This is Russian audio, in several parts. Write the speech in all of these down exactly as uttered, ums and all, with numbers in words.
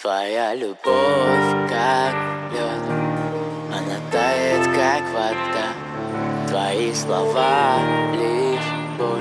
Твоя любовь как лед, она тает как вода. Твои слова лишь боль.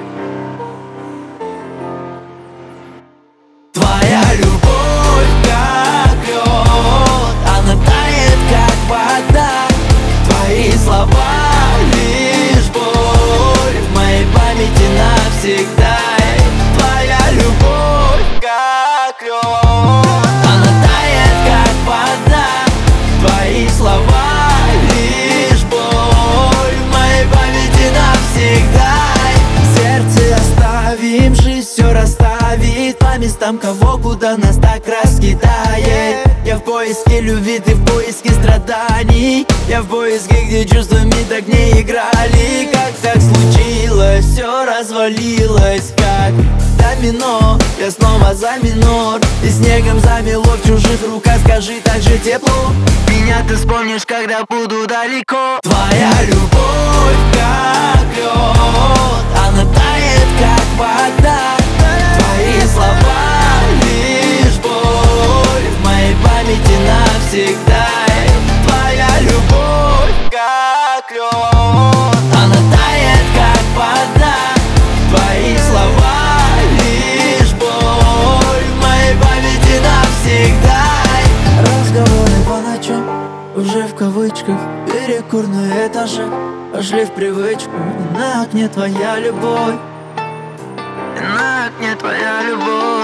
Твоя любовь как лед, она тает как вода. Твои слова лишь боль в моей памяти навсегда. Твоя любовь как лед, она тает как вода. Твои слова лишь боль в моей памяти навсегда. Сердце оставим, жизнь все расставит по местам, кого куда нас так раскидает. Я в поиске любви, ты в поиске страданий. Я в поиске, где чувствами так не играли. Как так случилось, все развалилось как домино. Я снова за минор, и снегом замело в чужих руках. Скажи, так же тепло, меня ты вспомнишь, когда буду далеко. Твоя любовь как лед, она тает как вода. Твои слова лишь боль в моей памяти навсегда. Твоя любовь как лед, она тает как вода. Твои слова лишь боль в моей памяти навсегда. Разговоры по ночам, уже в кавычках, перекур на этаже, пошли в привычку. На окне твоя любовь, на окне твоя любовь.